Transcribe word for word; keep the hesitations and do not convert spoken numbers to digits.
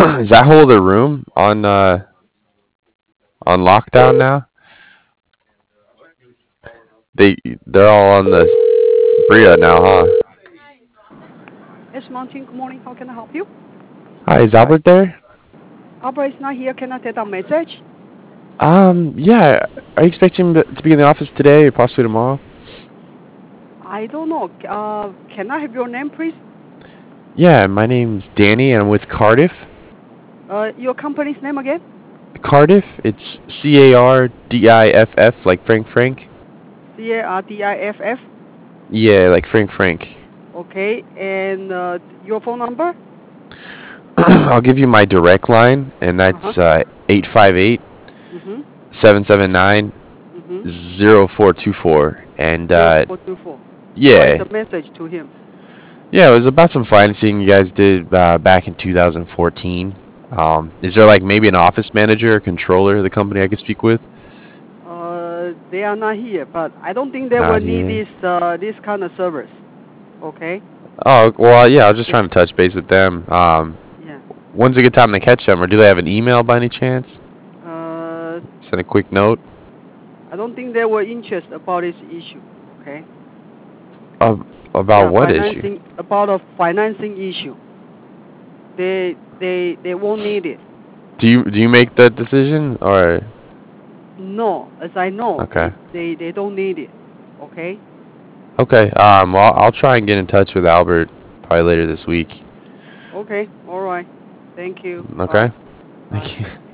Is that whole other room on uh on lockdown now? They they're all on the Bria now, huh? Yes, Mountain, good morning. How can I help you? Hi, is Albert there? Albert is not here. Can I take a message? Um, yeah. Are you expecting him to be in the office today or possibly tomorrow? I don't know. Uh, can I have your name, please? Yeah, my name's Danny and I'm with Cardiff. Uh, your company's name again? Cardiff? It's C A R D I F F, like Frank Frank. C A R D I F F. Yeah, like Frank Frank. Okay, and uh, your phone number? I'll give you my direct line, and Uh-huh. that's uh, eight five eight, Mm-hmm. seven seven nine, Mm-hmm. zero four two four. And, zero uh, four two four. What is yeah. the message to him? Yeah, it was about some financing you guys did uh, back in two thousand fourteen. Um, is there, like, maybe an office manager or controller of the company I could speak with? Uh, they are not here, but I don't think they will Not need here. this uh, this kind of service. Okay? Oh, well, yeah, I was just Yeah. trying to touch base with them. Um, Yeah. when's a good time to catch them, or do they have an email by any chance? Uh, Send a quick note. I don't think they were interested about this issue. Okay? Uh, about Yeah, what issue? financing about a financing issue. They they they won't need it. Do you do you make the decision, or No, as I know, okay, they they don't need it. Okay. okay? Um, well, I'll try and get in touch with Albert probably later this week. Okay. All right. Thank you. Okay. Bye. Thank Bye. you.